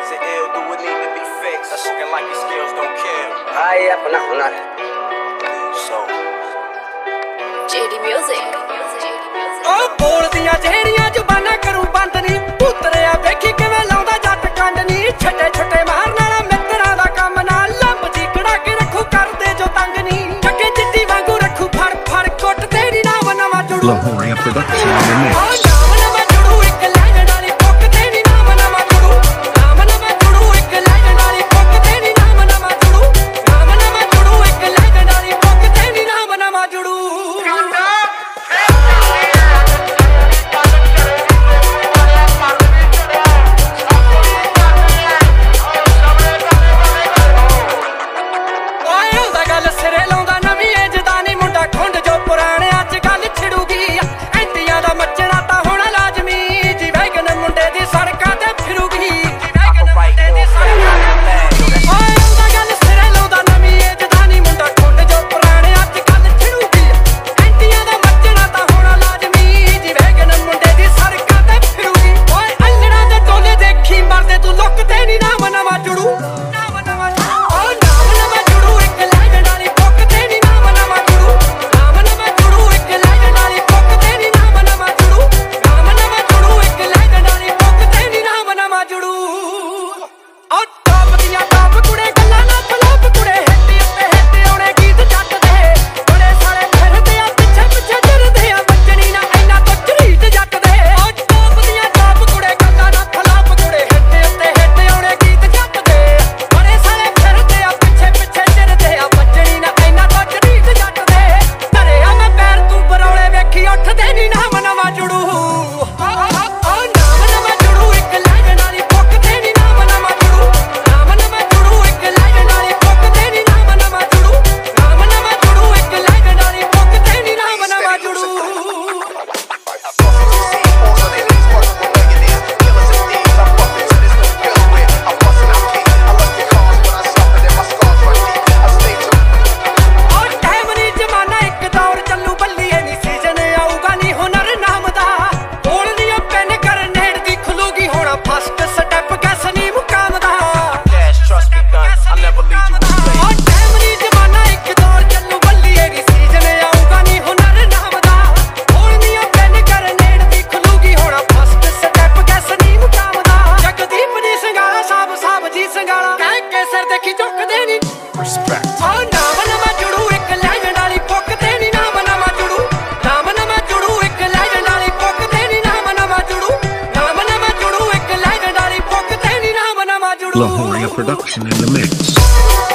Is it ill? Do it need to be fixed? That's looking like your skills don't kill. अपना हुनर So JD Music. ओ बोल दिया जेड़ियां जुबाना करूं बंद नी पुतरिया वेखी किवें लाउंदा जट कंड नी छटे छटे मारन वाला मित्तरां दा काम ना लंब जी कड़ा के रखू करदे जो तंग नी जगे चिट्टी वांगू रखू फड़ फड़ कुट तेरी नाम नवा जुड़ू Lahoria production in the mix. नाम नवा जुड़ू एक लैंड वाली पुक तेरी नाम नवा जुड़ू नाम नवा जुड़ू एक लैंड वाली पुक तेरी नाम नवा जुड़ू नाम नवा जुड़ू एक लैंड वाली पुक तेरी नाम नवा जुड़ू Lahoria production in the mix.